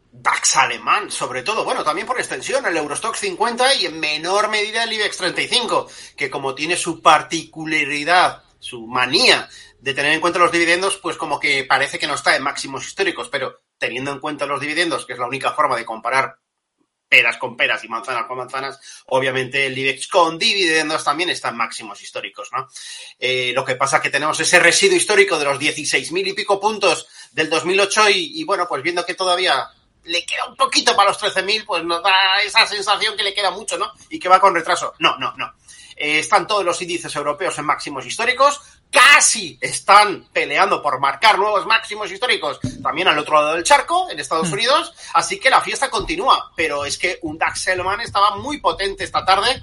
DAX alemán, sobre todo, bueno, también por extensión, el Eurostoxx 50 y en menor medida el IBEX 35, que como tiene su particularidad, su manía de tener en cuenta los dividendos, pues como que parece que no está en máximos históricos, pero teniendo en cuenta los dividendos, que es la única forma de comparar peras con peras y manzanas con manzanas, obviamente el IBEX con dividendos también está en máximos históricos, ¿no? Lo que pasa es que tenemos ese residuo histórico de los 16.000 y pico puntos del 2008 y bueno, pues viendo que todavía le queda un poquito para los 13.000, pues nos da esa sensación que le queda mucho, ¿no? Y que va con retraso. No. Están todos los índices europeos en máximos históricos, casi están peleando por marcar nuevos máximos históricos también al otro lado del charco, en Estados Unidos, así que la fiesta continúa, pero es que un DAX alemán estaba muy potente esta tarde,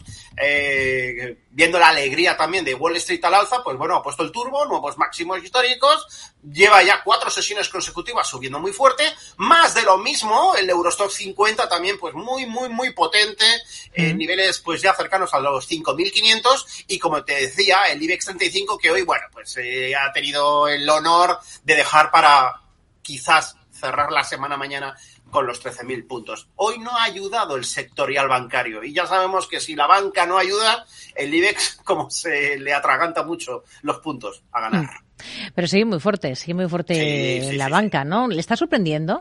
viendo la alegría también de Wall Street al alza, pues bueno, ha puesto el turbo, nuevos máximos históricos, lleva ya 4 sesiones consecutivas subiendo muy fuerte, más de lo mismo, el Eurostoxx 50 también pues muy potente, niveles pues ya cercanos a los 5.500 y como te decía, el IBEX 35 que hoy, bueno, pues ha tenido el honor de dejar para quizás cerrar la semana mañana con los 13.000 puntos. Hoy no ha ayudado el sectorial bancario y ya sabemos que si la banca no ayuda, el IBEX como se le atraganta mucho los puntos a ganar. Pero sigue muy fuerte la banca, ¿no? ¿Le está sorprendiendo?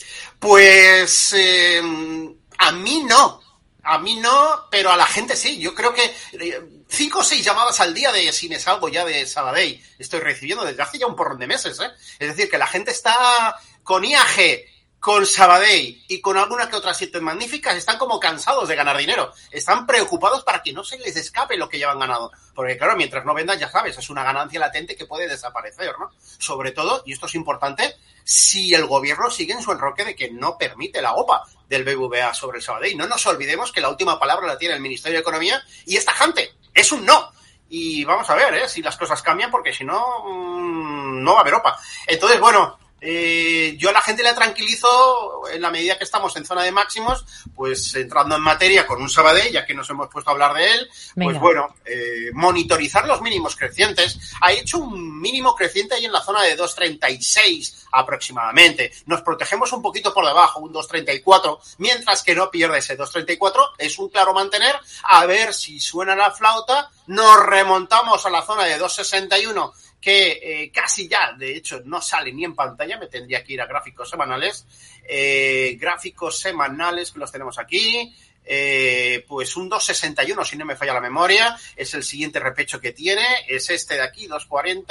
Pues a mí no, pero a la gente sí. Yo creo que 5 o 6 llamadas al día de si me salgo ya de Sabadell estoy recibiendo desde hace ya un porrón de meses, ¿eh? Es decir, que la gente está con IAG, con Sabadell y con alguna que otra siete magníficas, están como cansados de ganar dinero. Están preocupados para que no se les escape lo que llevan ganado. Porque claro, mientras no vendan, ya sabes, es una ganancia latente que puede desaparecer, ¿no? Sobre todo, y esto es importante, si el gobierno sigue en su enroque de que no permite la OPA del BBVA sobre el Sabadell. No nos olvidemos que la última palabra la tiene el Ministerio de Economía y es tajante, es un no. Y vamos a ver, si las cosas cambian, porque si no, no va a haber OPA. Entonces, bueno, yo a la gente le tranquilizo en la medida que estamos en zona de máximos, pues entrando en materia con un Sabadell, ya que nos hemos puesto a hablar de él, pues bueno, monitorizar los mínimos crecientes. Ha hecho un mínimo creciente ahí en la zona de 2.36 aproximadamente. Nos protegemos un poquito por debajo, un 2.34, mientras que no pierde ese 2.34. Es un claro mantener, a ver si suena la flauta, nos remontamos a la zona de 2.61, que casi ya, de hecho, no sale ni en pantalla, me tendría que ir a gráficos semanales. Gráficos semanales, que los tenemos aquí, pues un 2.61, si no me falla la memoria, es el siguiente repecho que tiene, es este de aquí, 2.40,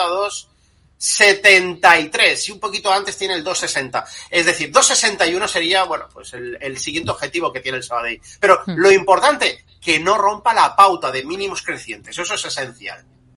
2.73, y un poquito antes tiene el 2.60. Es decir, 2.61 sería, bueno, pues el siguiente objetivo que tiene el Sabadell. Pero lo importante, que no rompa la pauta de mínimos crecientes, eso es esencial.